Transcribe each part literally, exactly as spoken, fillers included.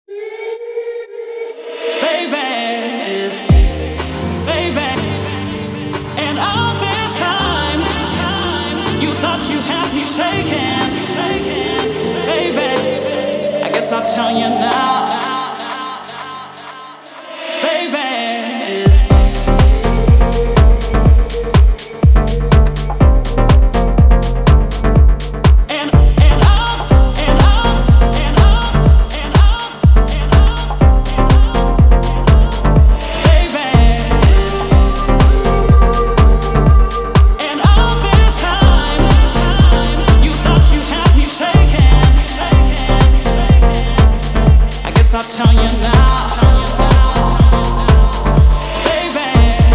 Baby, baby, and all this time, you thought you had me taken, baby. I guess I'll tell you now, baby. I'll tell you now, baby,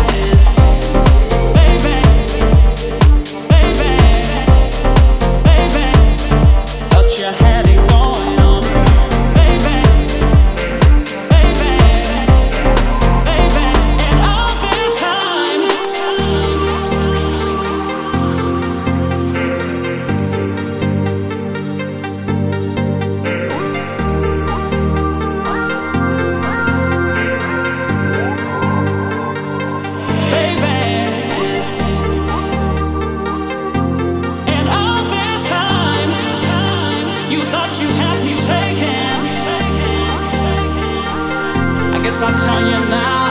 baby, baby, baby. Thought you had it going on, baby, baby, baby. And all this time, you thought you had me taken. I guess I'll tell you now.